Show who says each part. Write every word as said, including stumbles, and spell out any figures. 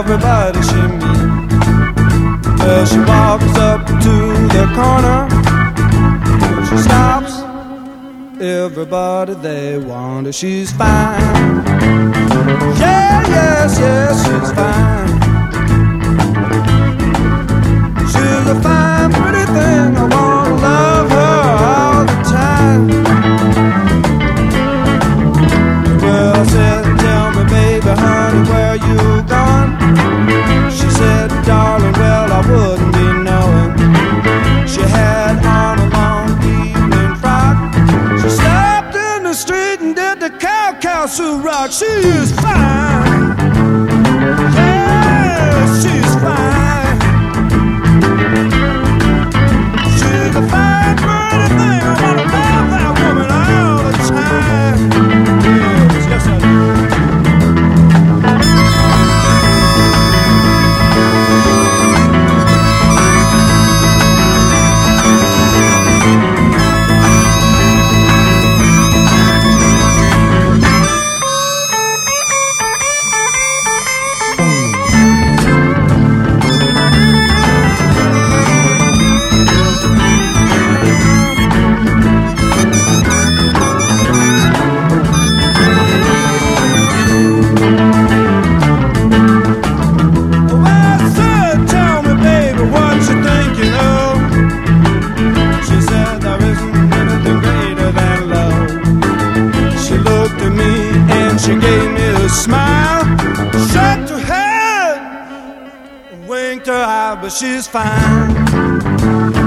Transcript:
Speaker 1: everybody she meets. Well, she walks up to the corner, she stops. Everybody they wonder she's fine. Yeah, yes, yes, she's fine. She's a fine, pretty thing. I wanna love her all the time. Well, I said, tell me, baby, honey, where you gone? She said, darling, well, I wouldn't be knowing. She had on a long evening frock. She stopped in the street and did the cow-cow Sue rock. She is fine. Yeah, she's fine. She's a fine, pretty thing. I wanna love that woman all the time. Yes, yes, I do. She gave me a smile, shook her head, winked her eye, but she's fine.